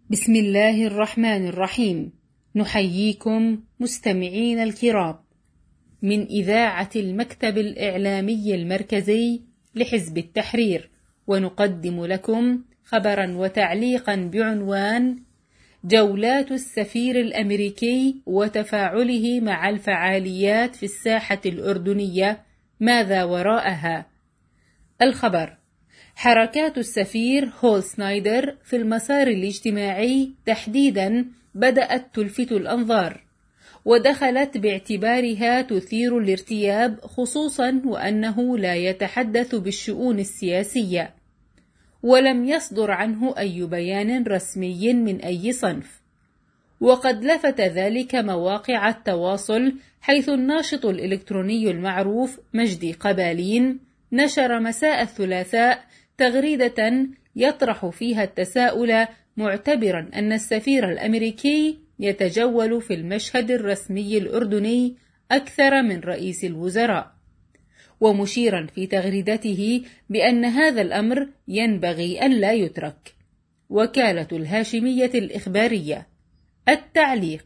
بسم الله الرحمن الرحيم. نحييكم مستمعين الكرام من إذاعة المكتب الإعلامي المركزي لحزب التحرير، ونقدم لكم خبرا وتعليقا بعنوان جولات السفير الأمريكي وتفاعله مع الفعاليات في الساحة الأردنية، ماذا وراءها؟ الخبر: حركات السفير هول سنايدر في المسار الاجتماعي تحديدا بدأت تلفت الأنظار، ودخلت باعتبارها تثير الارتياب، خصوصا وأنه لا يتحدث بالشؤون السياسية، ولم يصدر عنه أي بيان رسمي من أي صنف. وقد لفت ذلك مواقع التواصل، حيث الناشط الإلكتروني المعروف مجدي قبالين نشر مساء الثلاثاء تغريدة يطرح فيها التساؤل، معتبرا أن السفير الأمريكي يتجول في المشهد الرسمي الأردني أكثر من رئيس الوزراء، ومشيرا في تغريدته بأن هذا الأمر ينبغي أن لا يترك. وكالة الهاشمية الإخبارية. التعليق: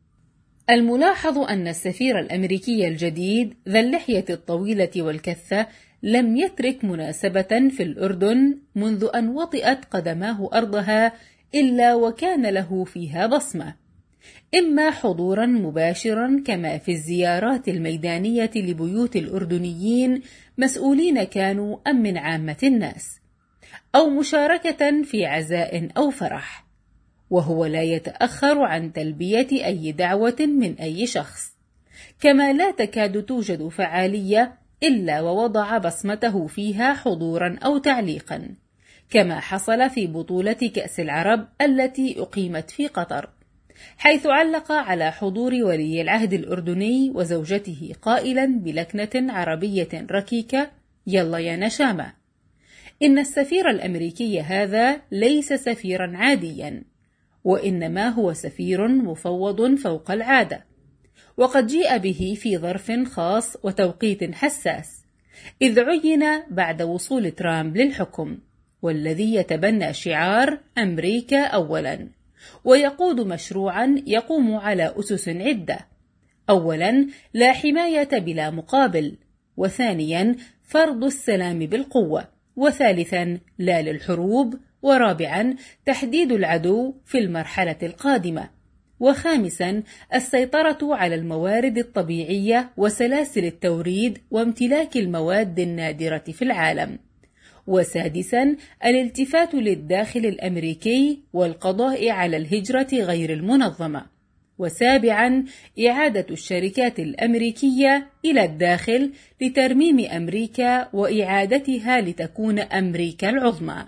الملاحظ أن السفير الأمريكي الجديد ذا اللحية الطويلة والكثة لم يترك مناسبة في الأردن منذ أن وطئت قدماه أرضها إلا وكان له فيها بصمة، إما حضورا مباشرا كما في الزيارات الميدانية لبيوت الأردنيين، مسؤولين كانوا أم من عامة الناس، أو مشاركة في عزاء أو فرح، وهو لا يتأخر عن تلبية أي دعوة من أي شخص، كما لا تكاد توجد فعالية إلا ووضع بصمته فيها حضورا أو تعليقا، كما حصل في بطولة كأس العرب التي أقيمت في قطر، حيث علق على حضور ولي العهد الأردني وزوجته قائلا بلكنة عربية ركيكة: يلا يا نشامة. إن السفير الأمريكي هذا ليس سفيرا عاديا، وإنما هو سفير مفوض فوق العادة، وقد جيء به في ظرف خاص وتوقيت حساس، إذ عين بعد وصول ترامب للحكم، والذي يتبنى شعار أمريكا أولا، ويقود مشروعا يقوم على أسس عدة: أولا، لا حماية بلا مقابل، وثانيا، فرض السلام بالقوة، وثالثا، لا للحروب، ورابعا، تحديد العدو في المرحلة القادمة، وخامسا، السيطرة على الموارد الطبيعية وسلاسل التوريد وامتلاك المواد النادرة في العالم، وسادسا، الالتفات للداخل الأمريكي والقضاء على الهجرة غير المنظمة، وسابعا، إعادة الشركات الأمريكية إلى الداخل لترميم أمريكا وإعادتها لتكون أمريكا العظمى.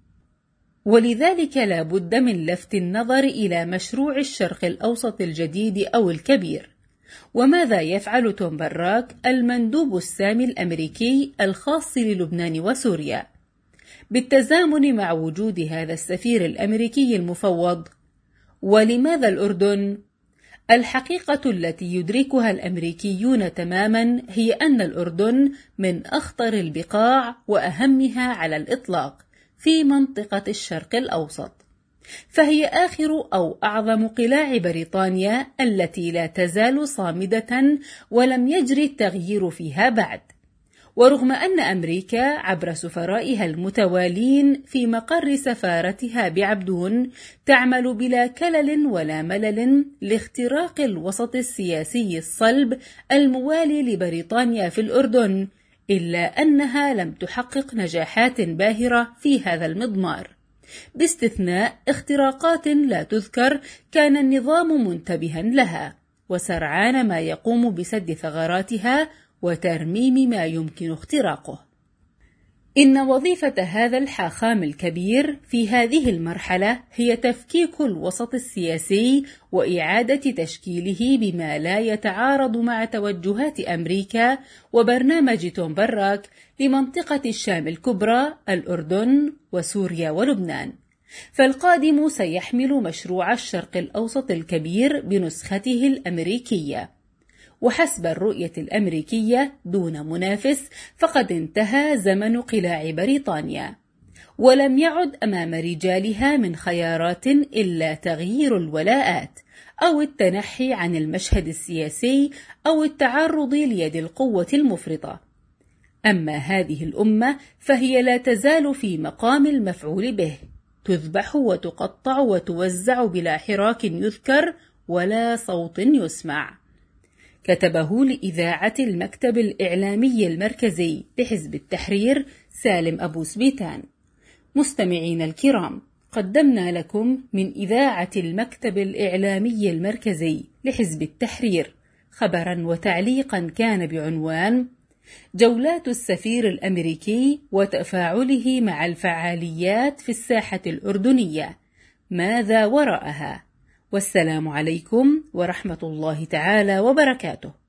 ولذلك لا بد من لفت النظر إلى مشروع الشرق الأوسط الجديد أو الكبير. وماذا يفعل توم براك المندوب السامي الأمريكي الخاص للبنان وسوريا بالتزامن مع وجود هذا السفير الأمريكي المفوض؟ ولماذا الأردن؟ الحقيقة التي يدركها الأمريكيون تماما هي أن الأردن من أخطر البقاع وأهمها على الإطلاق في منطقة الشرق الأوسط، فهي آخر أو أعظم قلاع بريطانيا التي لا تزال صامدة ولم يجري التغيير فيها بعد. ورغم أن أمريكا عبر سفرائها المتوالين في مقر سفارتها بعبدون تعمل بلا كلل ولا ملل لاختراق الوسط السياسي الصلب الموالي لبريطانيا في الأردن، إلا أنها لم تحقق نجاحات باهرة في هذا المضمار، باستثناء اختراقات لا تذكر كان النظام منتبها لها، وسرعان ما يقوم بسد ثغراتها وترميم ما يمكن اختراقه. إن وظيفة هذا الحاخام الكبير في هذه المرحلة هي تفكيك الوسط السياسي وإعادة تشكيله بما لا يتعارض مع توجهات أمريكا وبرنامج توم براك لمنطقة الشام الكبرى، الأردن وسوريا ولبنان. فالقادم سيحمل مشروع الشرق الأوسط الكبير بنسخته الأمريكية، وحسب الرؤية الأمريكية دون منافس فقد انتهى زمن قلاع بريطانيا، ولم يعد أمام رجالها من خيارات إلا تغيير الولاءات أو التنحي عن المشهد السياسي أو التعرض ليد القوة المفرطة. أما هذه الأمة فهي لا تزال في مقام المفعول به، تذبح وتقطع وتوزع بلا حراك يذكر ولا صوت يسمع. كتبه لإذاعة المكتب الإعلامي المركزي لحزب التحرير سالم أبو سبيتان. مستمعين الكرام، قدمنا لكم من إذاعة المكتب الإعلامي المركزي لحزب التحرير خبرا وتعليقا كان بعنوان: جولات السفير الأمريكي وتفاعله مع الفعاليات في الساحة الأردنية، ماذا وراءها؟ والسلام عليكم ورحمة الله تعالى وبركاته.